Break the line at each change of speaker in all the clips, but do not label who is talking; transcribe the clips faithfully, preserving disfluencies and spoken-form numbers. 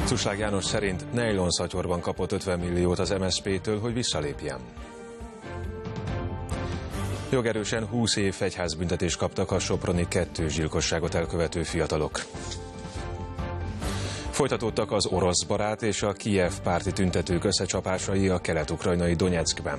Cuslág János szerint nejlonszatyorban kapott ötven milliót az em es zé pé-től, hogy visszalépjen. Jogerősen húsz év fegyházbüntetést kaptak a soproni kettős gyilkosságot elkövető fiatalok. Folytatódtak az orosz barát és a Kijev párti tüntetők összecsapásai a kelet-ukrajnai Donyeckben.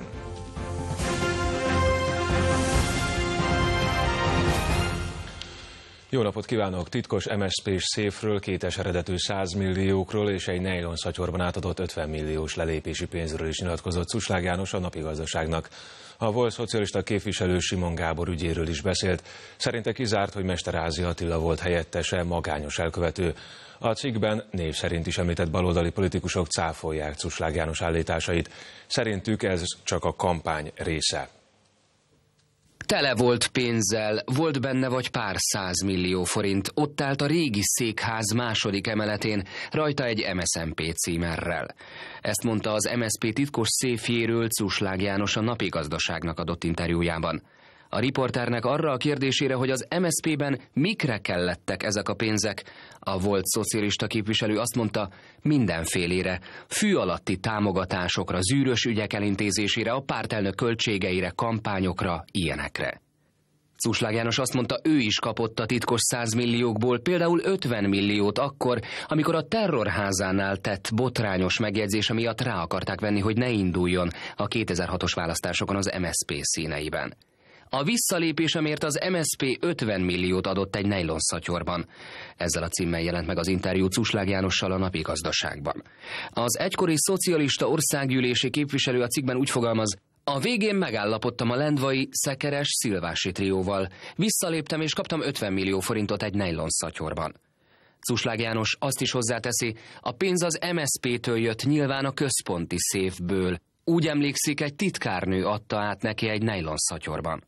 Jó napot kívánok! Titkos em es zé pés széfről, kétes eredetű száz milliókról és egy nejlonszatyorban átadott ötven milliós lelépési pénzről is nyilatkozott Cuslág János a Napigazdaságnak. A volt szocialista képviselő Simon Gábor ügyéről is beszélt. Szerinte kizárt, hogy Mesterházy Attila volt helyettese, magányos elkövető. A cikkben név szerint is említett baloldali politikusok cáfolják Cuslág János állításait. Szerintük ez csak a kampány része.
Tele volt pénzzel, volt benne vagy pár százmillió forint, ott állt a régi székház második emeletén, rajta egy em es zé pé címerrel. Ezt mondta az em es zé pé titkos széfjéről Cuslág János a Napigazdaságnak adott interjújában. A riporternek arra a kérdésére, hogy az em es zé pében mikre kellettek ezek a pénzek, a volt szocialista képviselő azt mondta, mindenfélére, fű alatti támogatásokra, zűrös ügyek elintézésére, a pártelnök költségeire, kampányokra, ilyenekre. Cuslág János azt mondta, ő is kapott a titkos száz milliókból például ötven milliót akkor, amikor a terrorházánál tett botrányos megjegyzése miatt rá akarták venni, hogy ne induljon a kétezer-hatos választásokon az em es zé pé színeiben. A visszalépésemért az em es zé pé ötven milliót adott egy nejlonszatyorban. Ezzel a címmel jelent meg az interjú Cuslág Jánossal a Napigazdaságban. Az egykori szocialista országgyűlési képviselő a cikkben úgy fogalmaz, a végén megállapodtam a lendvai, szekeres, szilvási trióval. Visszaléptem és kaptam ötven millió forintot egy nejlonszatyorban. Cuslág János azt is hozzáteszi, a pénz az em es zé pé-től jött, nyilván a központi széfből. Úgy emlékszik, egy titkárnő adta át neki egy nejlonszatyorban.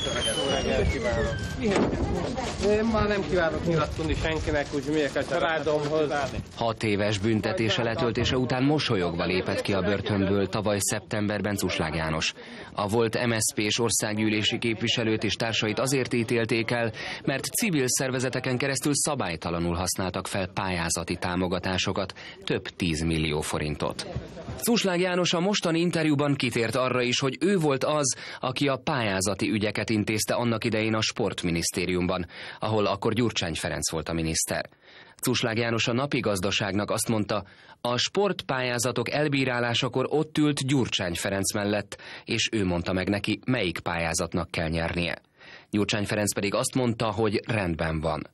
Én már nem kívánok nyilatkozni senkinek, úgy megyek a családomhoz.
Hat éves büntetése letöltése után mosolyogva lépett ki a börtönből tavaly szeptemberben Cuslág János. A volt em es zé pés országgyűlési képviselőt és társait azért ítélték el, mert civil szervezeteken keresztül szabálytalanul használtak fel pályázati támogatásokat, több tízmillió forintot. Cuslág János a mostani interjúban kitért arra is, hogy ő volt az, aki a pályázati ügyeket intézte annak idején a sportminisztériumban, ahol akkor Gyurcsány Ferenc volt a miniszter. Cuslág János a Napigazdaságnak azt mondta, a sportpályázatok elbírálásakor ott ült Gyurcsány Ferenc mellett, és ő mondta meg neki, melyik pályázatnak kell nyernie. Gyurcsány Ferenc pedig azt mondta, hogy rendben van.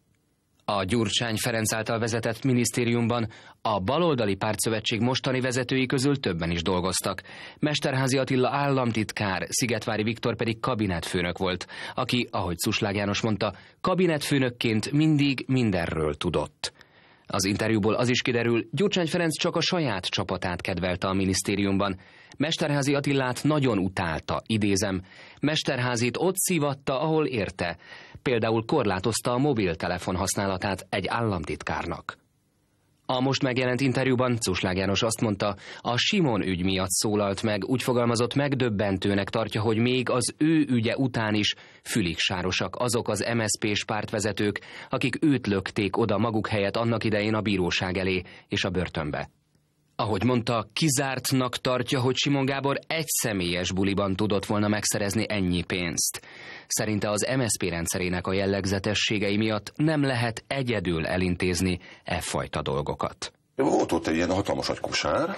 A Gyurcsány Ferenc által vezetett minisztériumban a baloldali pártszövetség mostani vezetői közül többen is dolgoztak. Mesterházy Attila államtitkár, Szigetvári Viktor pedig kabinetfőnök volt, aki, ahogy Cuslág János mondta, kabinetfőnökként mindig mindenről tudott. Az interjúból az is kiderül, Gyurcsány Ferenc csak a saját csapatát kedvelte a minisztériumban. Mesterházy Attilát nagyon utálta, idézem, Mesterházit ott szívatta, ahol érte. Például korlátozta a mobiltelefon használatát egy államtitkárnak. A most megjelent interjúban Cuslág János azt mondta, a Simon ügy miatt szólalt meg, úgy fogalmazott, megdöbbentőnek tartja, hogy még az ő ügye után is fülig sárosak azok az em es zé pés pártvezetők, akik őt lökték oda maguk helyett annak idején a bíróság elé és a börtönbe. Ahogy mondta, kizártnak tartja, hogy Simon Gábor egy személyes buliban tudott volna megszerezni ennyi pénzt. Szerinte az em es zé pé rendszerének a jellegzetességei miatt nem lehet egyedül elintézni e fajta dolgokat.
Volt ott egy ilyen hatalmas nagy kosár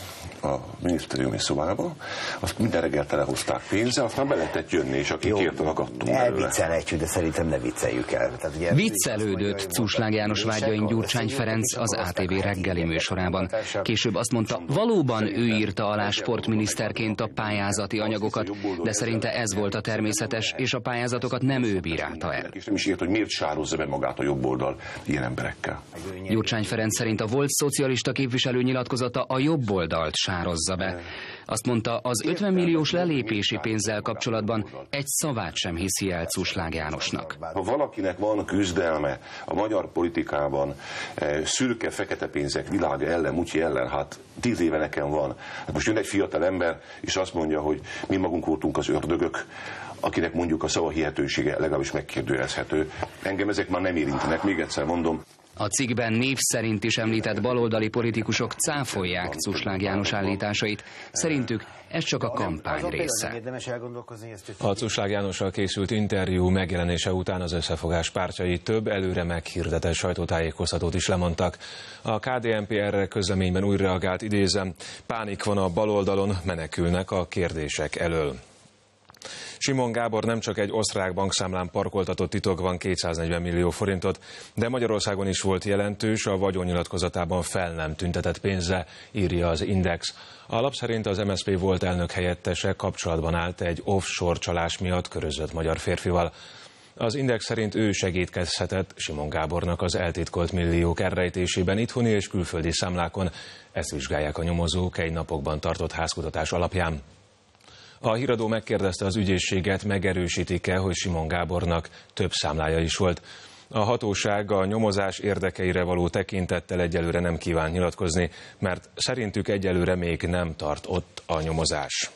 a minisztériumi szobába, azt minden reggel telehozták pénzzel, aztán be lehetett jönni, és aki kérte, akadtunk belőle.
Elviccelhetjük, de szerintem ne vicceljük el. Tehát, ugye,
viccelődött Cuslág János vágyain Gyurcsány Ferenc az á té vé reggeli műsorában. Később azt mondta, valóban ő írta alá sportminiszterként a pályázati anyagokat, de szerinte ez volt a természetes, és a pályázatokat nem ő bírálta el.
És nem is írt, hogy miért sározza be magát a jobboldal ilyen emberekkel.
Gyurcsány Ferenc szerint a volt szocialista képviselő nyilatkozata a jobboldalt sározza be. Azt mondta, az ötven milliós lelépési pénzzel kapcsolatban egy szavát sem hiszi el Cuslág Jánosnak.
Ha valakinek van küzdelme a magyar politikában szürke-fekete pénzek világa ellen, mutyi ellen, hát tíz éve nekem van. Hát most jön egy fiatal ember, és azt mondja, hogy mi magunk voltunk az ördögök, akinek mondjuk a szava hihetősége legalábbis megkérdőjelezhető. Engem ezek már nem érintenek, még egyszer mondom.
A cikkben név szerint is említett baloldali politikusok cáfolják Cuslág János állításait. Szerintük ez csak a kampány része.
A Cuslág Jánossal készült interjú megjelenése után az Összefogás pártjai több előre meghirdetett sajtótájékoztatót is lemondtak. A ká dé en pé erre közleményben úgy reagált, idézem, pánik van a baloldalon, menekülnek a kérdések elől. Simon Gábor nem csak egy osztrák bankszámlán parkoltatott titokban kétszáznegyven millió forintot, de Magyarországon is volt jelentős, a vagyonnyilatkozatában fel nem tüntetett pénze, írja az Index. A lap szerint az em es zé pé volt elnök helyettese kapcsolatban állt egy offshore csalás miatt körözött magyar férfival. Az Index szerint ő segítkezhetett Simon Gábornak az eltitkolt milliók elrejtésében itthoni és külföldi számlákon. Ezt vizsgálják a nyomozók egy napokban tartott házkutatás alapján. A híradó megkérdezte az ügyészséget, megerősítik-e, hogy Simon Gábornak több számlája is volt. A hatóság a nyomozás érdekeire való tekintettel egyelőre nem kíván nyilatkozni, mert szerintük egyelőre még nem tart ott a nyomozás.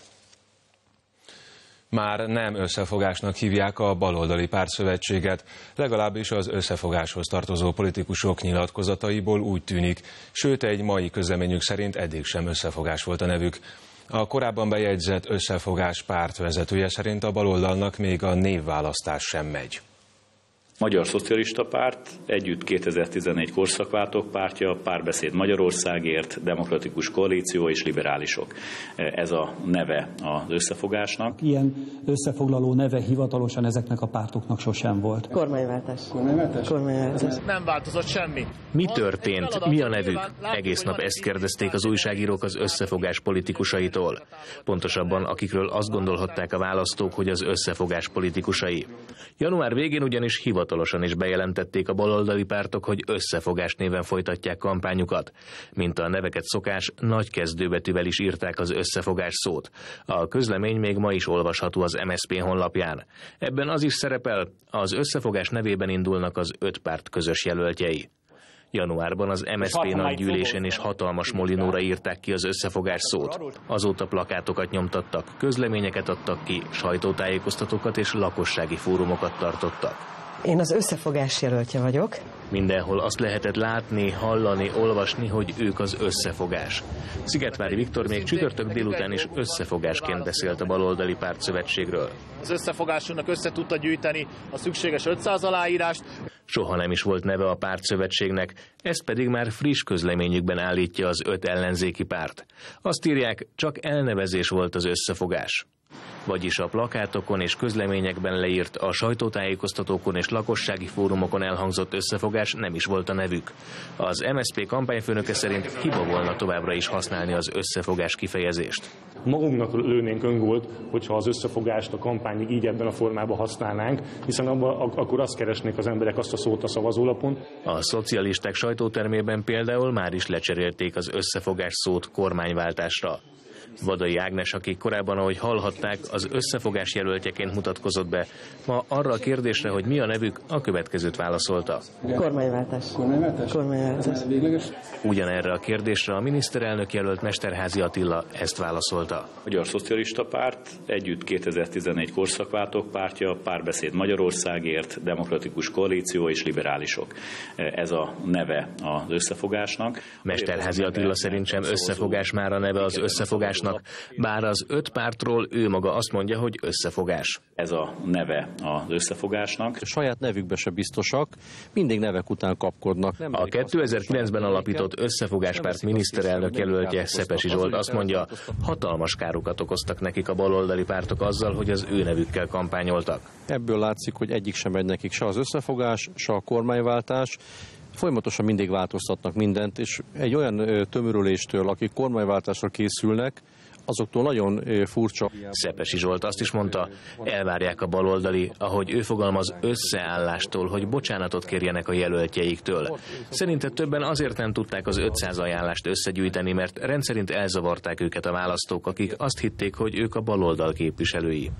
Már nem összefogásnak hívják a baloldali pártszövetséget, legalábbis az összefogáshoz tartozó politikusok nyilatkozataiból úgy tűnik, sőt egy mai közleményük szerint eddig sem összefogás volt a nevük. A korábban bejegyzett Összefogás párt vezetője szerint a baloldalnak még a névválasztás sem megy.
Magyar Szocialista Párt, együtt kétezer-tizenegy korszakváltók pártja, Párbeszéd Magyarországért, Demokratikus Koalíció és Liberálisok. Ez a neve az összefogásnak.
Ilyen összefoglaló neve hivatalosan ezeknek a pártoknak sosem volt.
Kormányváltás. Kormányváltás. Kormányváltás.
Nem változott semmi.
Mi történt? Mi a nevük? Egész nap ezt kérdezték az újságírók az összefogás politikusaitól. Pontosabban, akikről azt gondolhatták a választók, hogy az összefogás politikusai. Január végén ugyanis hivatalosan Hivatalosan is bejelentették a baloldali pártok, hogy Összefogás néven folytatják kampányukat. Mint a neveket szokás, nagy kezdőbetűvel is írták az Összefogás szót. A közlemény még ma is olvasható az em es zé pé honlapján. Ebben az is szerepel, az Összefogás nevében indulnak az öt párt közös jelöltjei. Januárban az em es zé pé nagygyűlésén is hatalmas molinóra írták ki az Összefogás szót. Azóta plakátokat nyomtattak, közleményeket adtak ki, sajtótájékoztatókat és lakossági fórumokat tartottak.
Én az Összefogás jelöltje vagyok.
Mindenhol azt lehetett látni, hallani, olvasni, hogy ők az Összefogás. Szigetvári Viktor még csütörtök délután is összefogásként beszélt a baloldali pártszövetségről.
Az Összefogásunknak össze tudta gyűjteni a szükséges ötszáz aláírást.
Soha nem is volt neve a pártszövetségnek, ezt pedig már friss közleményükben állítja az öt ellenzéki párt. Azt írják, csak elnevezés volt az Összefogás. Vagyis a plakátokon és közleményekben leírt, a sajtótájékoztatókon és lakossági fórumokon elhangzott összefogás nem is volt a nevük. Az em es zé pé kampányfőnöke szerint hiba volna továbbra is használni az összefogás kifejezést.
Magunknak lőnénk öngolt, hogyha az összefogást a kampányig így ebben a formában használnánk, hiszen abban akkor azt keresnék az emberek azt a szót a szavazólapon.
A szocialisták sajtótermében például már is lecserélték az összefogás szót kormányváltásra. Vadai Ágnes, aki korábban, ahogy hallhatták, az Összefogás jelöltjeként mutatkozott be, ma arra a kérdésre, hogy mi a nevük, a következőt válaszolta.
Kormányváltás.
Kormányváltás.
Kormányváltás.
Ugyanerre a kérdésre a miniszterelnök jelölt Mesterházy Attila ezt válaszolta.
Magyar Szocialista Párt, együtt kétezer-tizenegy korszakváltók pártja, Párbeszéd Magyarországért, Demokratikus Koalíció és Liberálisok. Ez a neve az összefogásnak.
Mesterházy Attila szerint sem összefogás már a neve az összefogásnak, bár az öt pártról ő maga azt mondja, hogy összefogás.
Ez a neve az összefogásnak.
A saját nevükbe se biztosak, mindig nevek után kapkodnak.
A kétezer-kilencben alapított Összefogáspárt miniszterelnök jelöltje, Szepesi Zsolt azt mondja, hatalmas károkat okoztak nekik a baloldali pártok azzal, hogy az ő nevükkel kampányoltak.
Ebből látszik, hogy egyik sem megy nekik se az összefogás, se a kormányváltás. Folyamatosan mindig változtatnak mindent, és egy olyan tömörüléstől, akik kormányváltásra készülnek, azoktól nagyon furcsa.
Szepesi Zsolt azt is mondta, elvárják a baloldali, ahogy ő fogalmaz, összeállástól, hogy bocsánatot kérjenek a jelöltjeiktől. Szerinte többen azért nem tudták az ötszáz ajánlást összegyűjteni, mert rendszerint elzavarták őket a választók, akik azt hitték, hogy ők a baloldal képviselői.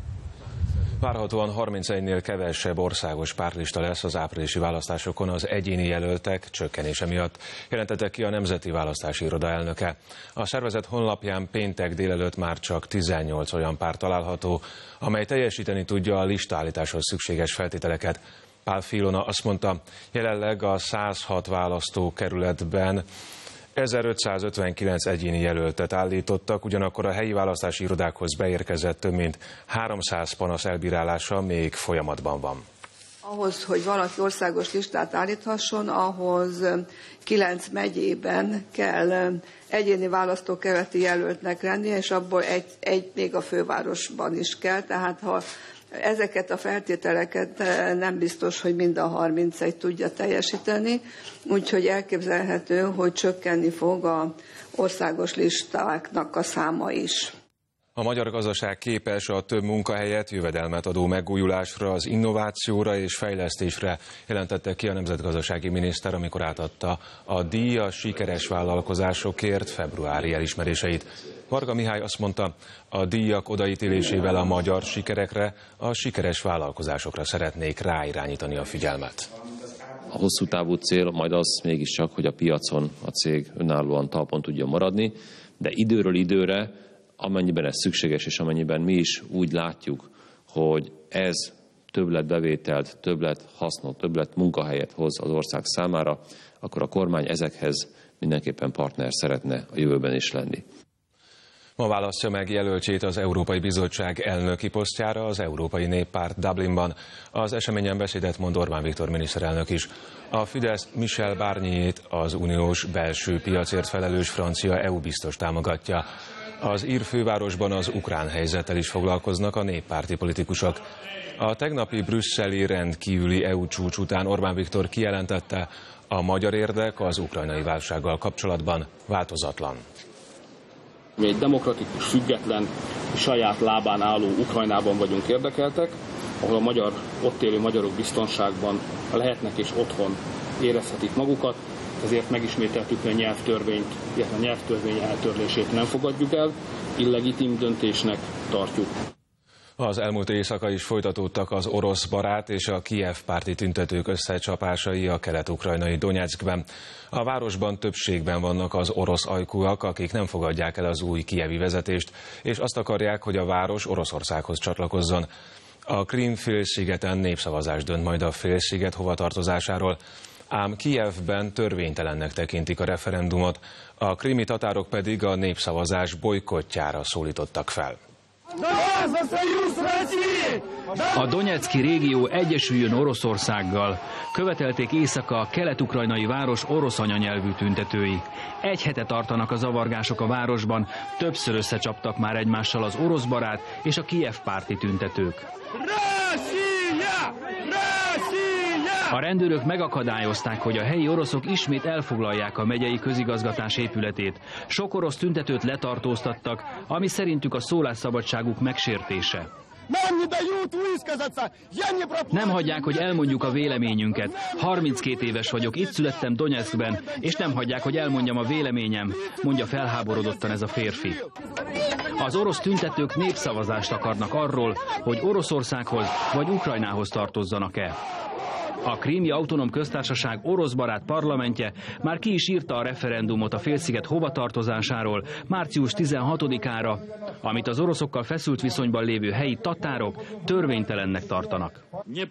Várhatóan harmincegynél kevesebb országos pártlista lesz az áprilisi választásokon az egyéni jelöltek csökkenése miatt, jelentette ki a Nemzeti Választási Iroda elnöke. A szervezet honlapján péntek délelőtt már csak tizennyolc olyan párt található, amely teljesíteni tudja a listaállításhoz szükséges feltételeket. Pál Filona azt mondta, jelenleg a száz hat választókerületben ezerötszázötvenkilenc egyéni jelöltet állítottak, ugyanakkor a helyi választási irodákhoz beérkezett több mint háromszáz panasz elbírálása még folyamatban van.
Ahhoz, hogy valaki országos listát állíthasson, ahhoz kilenc megyében kell egyéni választókerületi jelöltnek lennie, és abból egy, egy még a fővárosban is kell, tehát ha ezeket a feltételeket nem biztos, hogy mind a harmincegy tudja teljesíteni, úgyhogy elképzelhető, hogy csökkenni fog az országos listáknak a száma is.
A magyar gazdaság képes a több munkahelyet, jövedelmet adó megújulásra, az innovációra és fejlesztésre, jelentette ki a nemzetgazdasági miniszter, amikor átadta a díj a sikeres vállalkozásokért februári elismeréseit. Varga Mihály azt mondta, a díjak odaítélésével a magyar sikerekre, a sikeres vállalkozásokra szeretnék ráirányítani a figyelmet.
A hosszú távú cél majd az mégiscsak, hogy a piacon a cég önállóan talpon tudjon maradni, de időről időre, amennyiben ez szükséges, és amennyiben mi is úgy látjuk, hogy ez többletbevételt, többlet hasznot, többlet munkahelyet hoz az ország számára, akkor a kormány ezekhez mindenképpen partner szeretne a jövőben is lenni.
Ma választja meg jelöltjét az Európai Bizottság elnöki posztjára az Európai Néppárt Dublinban. Az eseményen beszédet mond Orbán Viktor miniszterelnök is. A Fidesz Michel Barnier-t, az uniós belső piacért felelős francia é u biztos támogatja. Az ír fővárosban az ukrán helyzettel is foglalkoznak a néppárti politikusok. A tegnapi brüsszeli rendkívüli é u csúcs után Orbán Viktor kijelentette, a magyar érdek az ukrajnai válsággal kapcsolatban változatlan.
Mi egy demokratikus, független, saját lábán álló Ukrajnában vagyunk érdekeltek, ahol a magyar, ott élő magyarok biztonságban lehetnek és otthon érezhetik magukat, ezért megismételtük, hogy a nyelvtörvényt, illetve a nyelvtörvény eltörlését nem fogadjuk el, illegitim döntésnek tartjuk.
Az elmúlt éjszaka is folytatódtak az orosz barát és a Kijev párti tüntetők összecsapásai a kelet-ukrajnai Donyeckben. A városban többségben vannak az orosz ajkúak, akik nem fogadják el az új kijevi vezetést, és azt akarják, hogy a város Oroszországhoz csatlakozzon. A Krím-félszigeten népszavazás dönt majd a félsziget hovatartozásáról, ám Kijevben törvénytelennek tekintik a referendumot, a krími tatárok pedig a népszavazás bojkottjára szólítottak fel.
A Donyecky régió egyesüljön Oroszországgal. Követelték éjszaka a kelet-ukrajnai város orosz anyanyelvű tüntetői. Egy hete tartanak a zavargások a városban, többször összecsaptak már egymással az orosz barát és a Kijev párti tüntetők. A rendőrök megakadályozták, hogy a helyi oroszok ismét elfoglalják a megyei közigazgatás épületét. Sok orosz tüntetőt letartóztattak, ami szerintük a szólásszabadságuk megsértése. Nem hagyják, hogy elmondjuk a véleményünket. harminckét éves vagyok, itt születtem Donyeckben, és nem hagyják, hogy elmondjam a véleményem, mondja felháborodottan ez a férfi. Az orosz tüntetők népszavazást akarnak arról, hogy Oroszországhoz vagy Ukrajnához tartozzanak-e. A Krími Autonóm Köztársaság orosz barát parlamentje már ki is írta a referendumot a félsziget hovatartozásáról március tizenhatodikára, amit az oroszokkal feszült viszonyban lévő helyi tatárok törvénytelennek tartanak.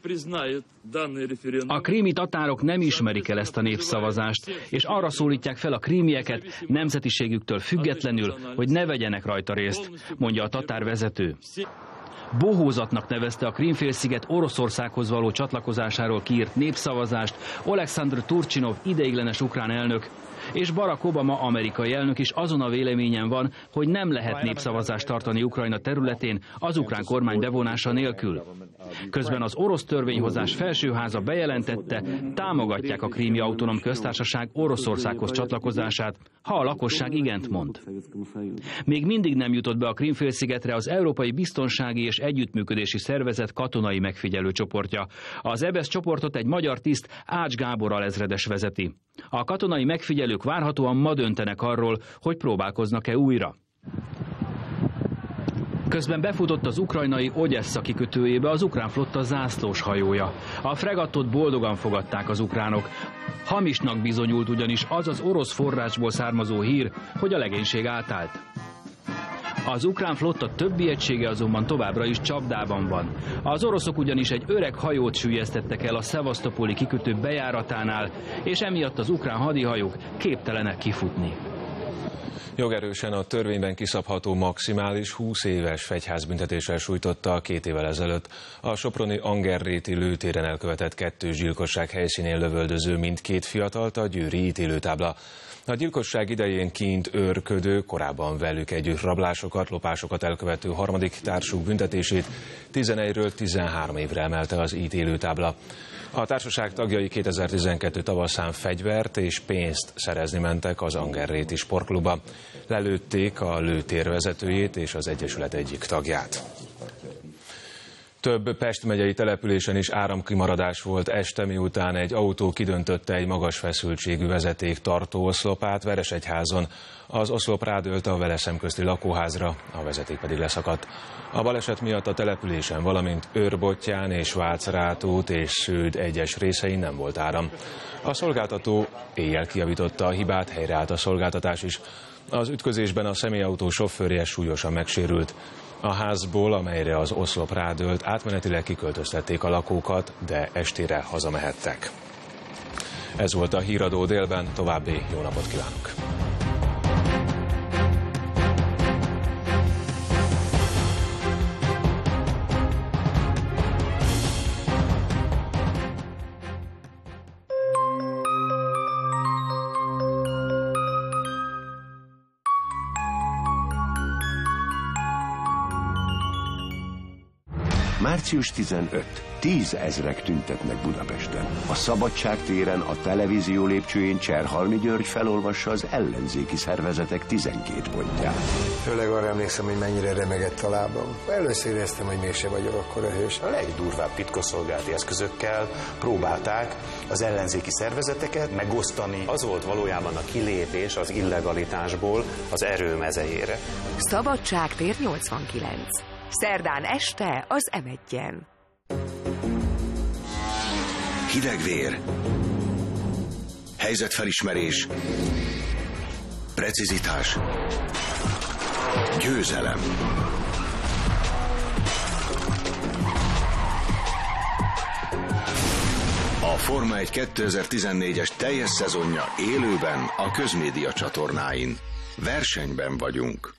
A krími tatárok nem ismerik el ezt a népszavazást, és arra szólítják fel a krímieket nemzetiségüktől függetlenül, hogy ne vegyenek rajta részt, mondja a tatár vezető. Bohózatnak nevezte a Krím-félsziget Oroszországhoz való csatlakozásáról kiírt népszavazást Olekszandr Turcsinov ideiglenes ukrán elnök, és Barack Obama amerikai elnök is azon a véleményen van, hogy nem lehet népszavazást tartani Ukrajna területén az ukrán kormány bevonása nélkül. Közben az orosz törvényhozás felsőháza bejelentette, támogatják a Krími Autonóm Köztársaság Oroszországhoz csatlakozását, ha a lakosság igent mond. Még mindig nem jutott be a Krím-félszigetre az Európai Biztonsági és Együttműködési Szervezet katonai megfigyelő csoportja. Az é bé e es csoportot egy magyar tiszt, Ács Gábor alezredes vezeti. A katonai megfigyelők várhatóan ma döntenek arról, hogy próbálkoznak-e újra. Közben befutott az ukrajnai Ogyessza kikötőjébe az ukrán flotta zászlós hajója. A fregattot boldogan fogadták az ukránok. Hamisnak bizonyult ugyanis az az orosz forrásból származó hír, hogy a legénység átállt. Az ukrán flotta többi egysége azonban továbbra is csapdában van. Az oroszok ugyanis egy öreg hajót süllyesztettek el a szevasztopoli kikötő bejáratánál, és emiatt az ukrán hadihajók képtelenek kifutni.
Jogerősen a törvényben kiszabható maximális húsz éves fegyházbüntetéssel sújtotta két évvel ezelőtt a soproni Angerréti lőtéren elkövetett kettős gyilkosság helyszínén lövöldöző mindkét fiatalt a győri ítélőtábla. A gyilkosság idején kint őrködő, korábban velük együtt rablásokat, lopásokat elkövető harmadik társuk büntetését tizenegyről tizenhárom évre emelte az ítélőtábla. A társaság tagjai kétezer-tizenkettő tavaszán fegyvert és pénzt szerezni mentek az Angerréti sportklubba. Lelőtték a lőtér vezetőjét és az egyesület egyik tagját. Több Pest megyei településen is áramkimaradás volt este, miután egy autó kidöntötte egy magas feszültségű vezeték tartó oszlopát Veresegyházon. Az oszlop rádőlt a vele szemközti lakóházra, a vezeték pedig leszakadt. A baleset miatt a településen, valamint Őrbottyán és Vácrátút és Sződ egyes részein nem volt áram. A szolgáltató éjjel kijavította a hibát, helyreállt a szolgáltatás is. Az ütközésben a személyautó sofőrje súlyosan megsérült. A házból, amelyre az oszlop rádőlt, átmenetileg kiköltöztették a lakókat, de estére hazamehettek. Ez volt a Híradó délben, további jó napot kívánok!
március tizenötödike. Tízezrek tüntetnek Budapesten. A Szabadság téren a televízió lépcsőjén Cserhalmi György felolvassa az ellenzéki szervezetek tizenkét pontját.
Főleg arra emlékszem, hogy mennyire remegett a lábam. Először éreztem, hogy mégse vagyok akkora hős.
A legdurvább titkosszolgálati eszközökkel próbálták az ellenzéki szervezeteket megosztani. Az volt valójában a kilépés az illegalitásból az erő mezejére.
Szabadság tér nyolcvankilenc. Szerdán este az em egyen.
Hidegvér, helyzetfelismerés, precizitás, győzelem. A Forma egy kétezer-tizennégyes teljes szezonja élőben a Közmédia csatornáin. Versenyben vagyunk.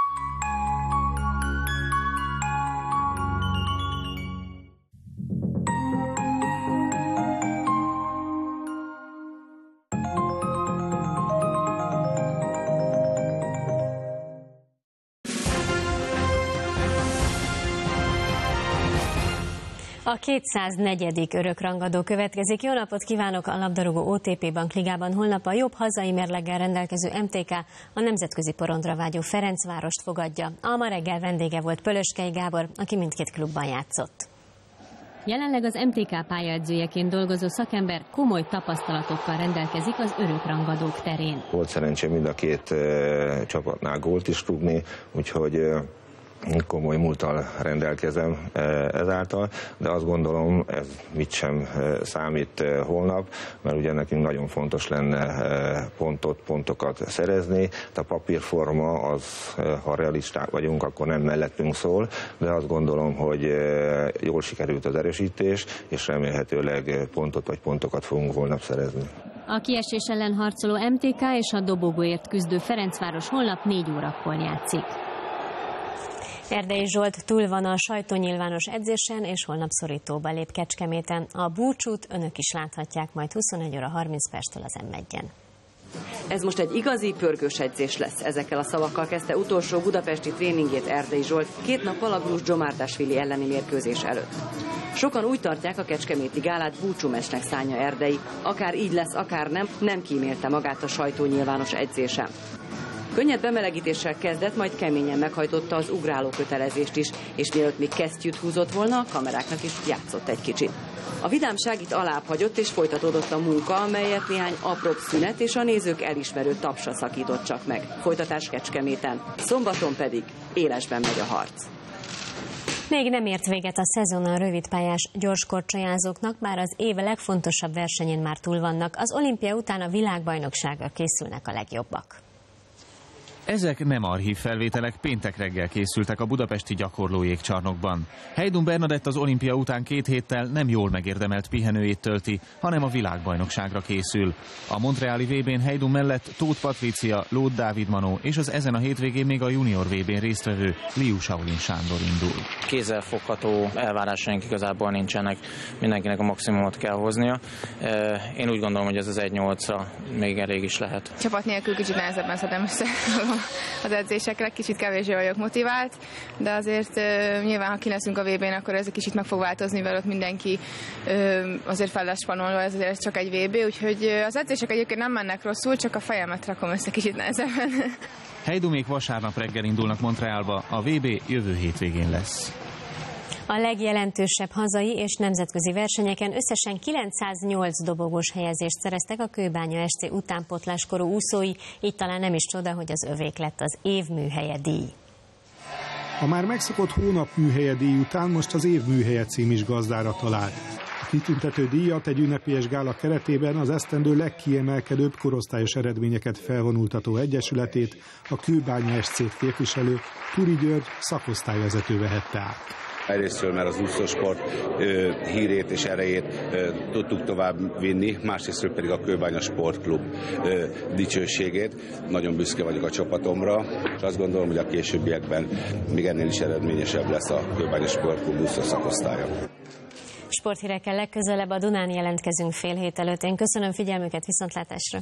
A kétszáznegyedik örökrangadó következik. Jó napot kívánok! A labdarúgó o té pé Bankligában holnap a jobb hazai mérleggel rendelkező em té ká a nemzetközi porondra vágyó Ferencvárost fogadja. A ma reggel vendége volt Pölöskei Gábor, aki mindkét klubban játszott. Jelenleg az em té ká pályaedzőjeként dolgozó szakember komoly tapasztalatokkal rendelkezik az örökrangadók terén.
Volt szerencsém mind a két uh, csapatnál gólt is rúgni, úgyhogy uh, komoly múlttal rendelkezem ezáltal, de azt gondolom, ez mit sem számít holnap, mert ugye nekünk nagyon fontos lenne pontot, pontokat szerezni. A papírforma az, ha realisták vagyunk, akkor nem mellettünk szól, de azt gondolom, hogy jól sikerült az erősítés, és remélhetőleg pontot vagy pontokat fogunk holnap szerezni.
A kiesés ellen harcoló em té ká és a dobogóért küzdő Ferencváros holnap négy órakor játszik. Erdei Zsolt túl van a sajtónyilvános edzésen, és holnap szorítóba lép Kecskeméten. A búcsút önök is láthatják majd huszonegy óra harminc perctől az em egyen.
Ez most egy igazi pörgős edzés lesz. Ezekkel a szavakkal kezdte utolsó budapesti tréningét Erdei Zsolt két nappal a Glus Dzsomártásvili elleni mérkőzés előtt. Sokan úgy tartják, a kecskeméti gálát búcsúmesnek szánja Erdei. Akár így lesz, akár nem, nem kímélte magát a sajtónyilvános edzésen. Könnyed bemelegítéssel kezdett, majd keményen meghajtotta az ugráló kötelezést is, és mielőtt még kesztyűt húzott volna, a kameráknak is játszott egy kicsit. A vidámság itt alább hagyott, és folytatódott a munka, amelyet néhány apróbb szünet és a nézők elismerő tapsa szakított csak meg. Folytatás Kecskeméten. Szombaton pedig élesben megy a harc.
Még nem ért véget a szezon a rövidpályás gyorskorcsolyázóknak, bár az év legfontosabb versenyén már túl vannak. Az olimpia után a világbajnokságra készülnek a legjobbak.
Ezek nem archív felvételek, péntek reggel készültek a budapesti gyakorló jégcsarnokban. Heydun Bernadett az olimpia után két héttel nem jól megérdemelt pihenőjét tölti, hanem a világbajnokságra készül. A montreali vé bén Heydun mellett Tóth Patrícia, Lóth Dávid Manó és az ezen a hétvégén még a junior vé bén résztvevő Liu Shaolin Sándor indul.
Kézzelfogható elvárásaink igazából nincsenek, mindenkinek a maximumot kell hoznia. Én úgy gondolom, hogy ez az egy nyolcra még elég is lehet.
Csapat nélkül kicsit nehezebben szedem össze az edzésekre, kicsit kevésbé vagyok motivált, de azért nyilván, ha kileszünk a vé bén, akkor ez egy kicsit meg fog változni, mert ott mindenki azért fel lesz spanolva, ez azért csak egy vé bé, úgyhogy az edzések egyébként nem mennek rosszul, csak a fejemet rakom össze kicsit nehezebben.
Heydunék vasárnap reggel indulnak Montrealba, a vé bé jövő hétvégén lesz.
A legjelentősebb hazai és nemzetközi versenyeken összesen kilencszáznyolc dobogós helyezést szereztek a Kőbánya es cé utánpótláskorú úszói, így talán nem is csoda, hogy az övék lett az év műhelye díj.
A már megszokott hónap műhelye díj után most az év műhelye cím is gazdára talált. A kitüntető díjat egy ünnepélyes gála keretében az esztendő legkiemelkedőbb korosztályos eredményeket felvonultató egyesületét, a Kőbánya es cét képviselő Turi György szakosztályvezető vehette át.
Egyrésztről, mert az úszósport ö, hírét és erejét ö, tudtuk tovább vinni, másrésztről pedig a Kőbánya Sportklub ö, dicsőségét. Nagyon büszke vagyok a csapatomra, és azt gondolom, hogy a későbbiekben még ennél is eredményesebb lesz a Kőbánya Sportklub úszó szakosztálya.
Sporthírekkel legközelebb a Dunán jelentkezünk fél hét előtt. Én köszönöm figyelmüket, viszontlátásra!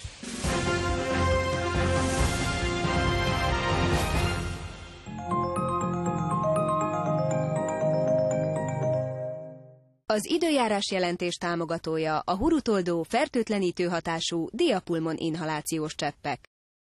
Az időjárás jelentés támogatója a Hurutoldó fertőtlenítő hatású Diapulmon inhalációs cseppek.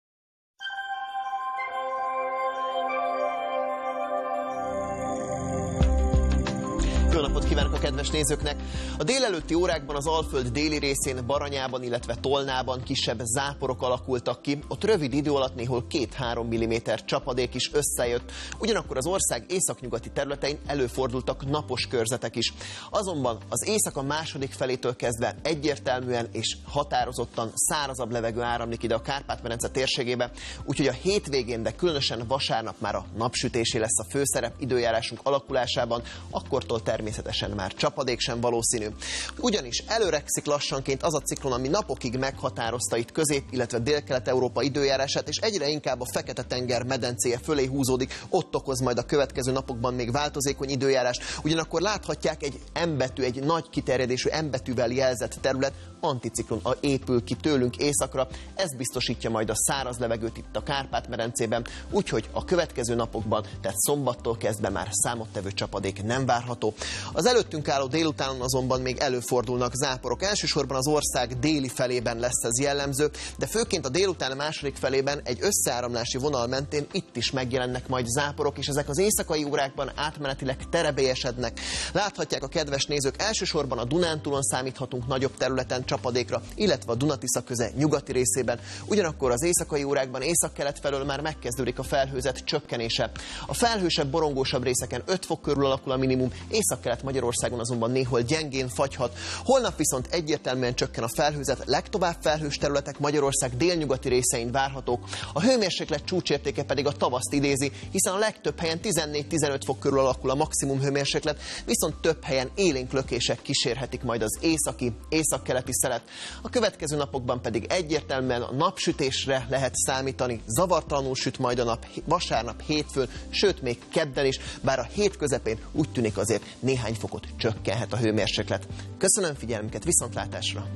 Jó napot kívánok a kedves nézőknek! A délelőtti órákban az Alföld déli részén, Baranyában, illetve Tolnában kisebb záporok alakultak ki. Ott rövid idő alatt néhol két-három milliméter csapadék is összejött. Ugyanakkor az ország északnyugati területein előfordultak napos körzetek is. Azonban az éjszaka második felétől kezdve egyértelműen és határozottan szárazabb levegő áramlik ide a Kárpát-medence térségébe, úgyhogy a hétvégén, de különösen vasárnap már a napsütésé lesz a főszerep időjárásunk alakulásában, akkortól természetesen már csapadék sem valószínű. Ugyanis előrekszik lassanként az a ciklon, ami napokig meghatározta itt Közép, illetve Dél-Kelet-Európa időjárását, és egyre inkább a Fekete-tenger medencéje fölé húzódik, ott okoz majd a következő napokban még változékony időjárást. Ugyanakkor láthatják, egy M betű, egy nagy kiterjedésű M betűvel jelzett terület, anticiklon épül ki tőlünk északra, ez biztosítja majd a száraz levegőt itt a Kárpát-medencében, úgyhogy a következő napokban, tehát szombattól kezdve már számottevő csapadék nem várható. Az előttünk álló délutánon azonban még előfordulnak záporok. Elsősorban az ország déli felében lesz ez jellemző, de főként a délután második felében egy összeáramlási vonal mentén itt is megjelennek majd záporok, és ezek az éjszakai órákban átmenetileg terebélyesednek. Láthatják a kedves nézők, elsősorban a Dunántúlon számíthatunk nagyobb területen csapadékra, illetve a Duna-Tisza köze nyugati részében. Ugyanakkor az éjszakai órákban északkelet felől már megkezdődik a felhőzet csökkenése. A felhősebb, borongósabb részeken öt fok körül alakul a minimum, északkelet Magyarországon azonban néhol gyengén fagyhat. Holnap viszont egyértelműen csökken a felhőzet, legtovább felhős területek Magyarország délnyugati részein várhatók. A hőmérséklet csúcsértéke pedig a tavaszt idézi, hiszen a legtöbb helyen tizennégy-tizenöt fok körül alakul a maximum hőmérséklet, viszont több helyen élénk lökések kísérhetik majd az északi, északkeleti szelet. A következő napokban pedig egyértelműen a napsütésre lehet számítani, zavartalanul süt majd a nap vasárnap, hétfőn, sőt még kedden is, bár a hét közepén úgy tűnik azért néhány fokot csökkenhet a hőmérséklet. Köszönöm figyelmüket, viszontlátásra!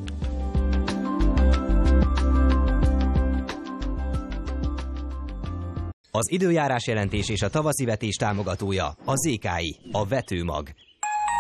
Az időjárás jelentés és a tavaszi vetés támogatója a zé ká i, a vetőmag.